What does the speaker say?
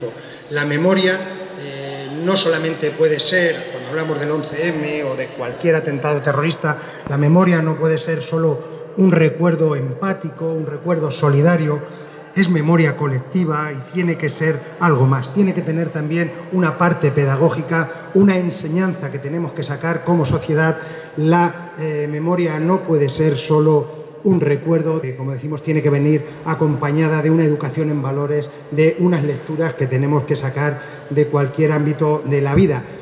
La memoria no solamente puede ser, cuando hablamos del 11M o de cualquier atentado terrorista, la memoria no puede ser solo un recuerdo empático, un recuerdo solidario, es memoria colectiva y tiene que ser algo más, tiene que tener también una parte pedagógica, una enseñanza que tenemos que sacar como sociedad. La memoria no puede ser solo un recuerdo que, como decimos, tiene que venir acompañada de una educación en valores, de unas lecturas que tenemos que sacar de cualquier ámbito de la vida.